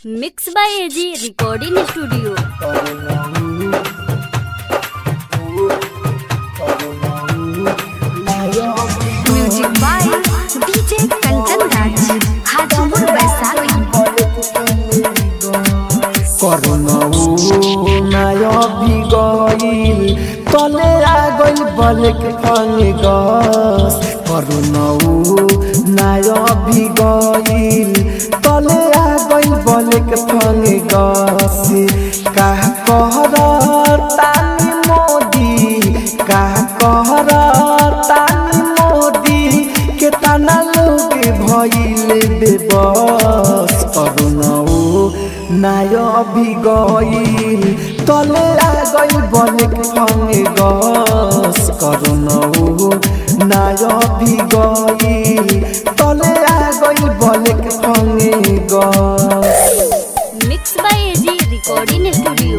Mix by AG recording studio. Music by DJ Kanchan Raj, Hajipur Vaishali. नया भी गईल तले आ गईल बलक फंगस। नया भी गईल तले आ गईल बलक फंगस। का तानी मोदी, का तानी मोदी के तना लोग भइल बेबस। नया भी गईल तले आ गईल बलक फंगस। नया भी गईल तले आ गईल black fungus. Mix by AG recording studio.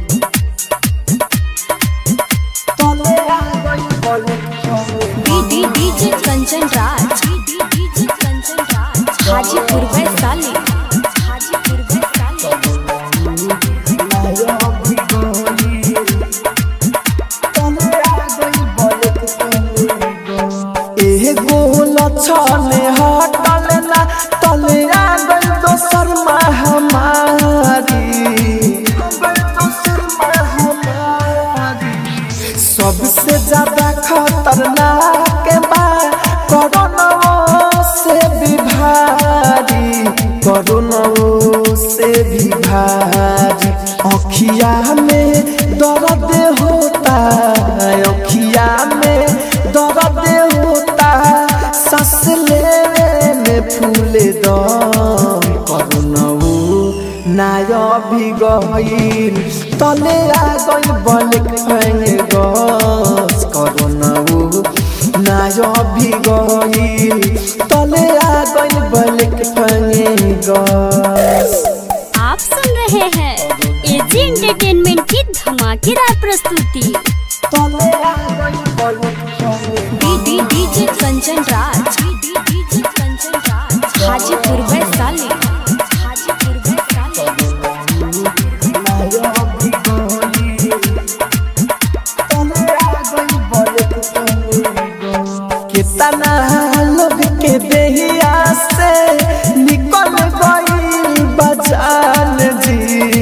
तले आ गईल black fungus. DJ Kanchan Raj, Hajipur Vaishali. छने हटल ना तले आ गई दोसर महामारी। सबसे ज्यादा खतरनाक बा कोरोना से भी भारी, कोरोना से भी भारी। अखिया में दर्द होता, अखिया में दर्द होता, सांस लेने में फूले दम। नया भी गईल तले आ गईल बलक फंगस। नया भी गईल तले आ गईल बलक फंगस। आप सुन रहे हैं एजी एंटरटेनमेंट की धमाकेदार प्रस्तुति। तले आ गईल black fungus. DJ Kanchan Raj, Hajipur Vaishali. कितना लोग के देहिया से निकल गई बजान जी,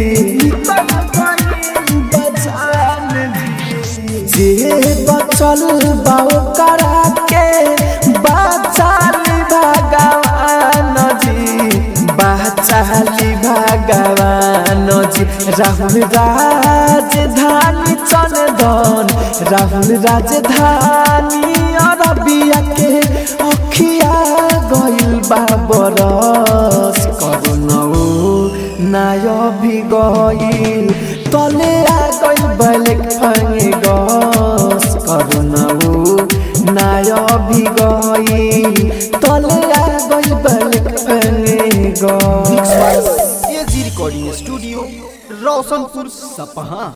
जे बचल बाओ करा के बचाली भगवान जी, बचाली भगवान जी। राहुल राजधानी चंदन, राहुल राजधानी अरबिया के अखिया गईल बाबरस। नया भी गईल तले आ गईल बलक फंगस। नया भी गईल तले आ गईल black fungus. AG recording studio, Roshanpur सपहा।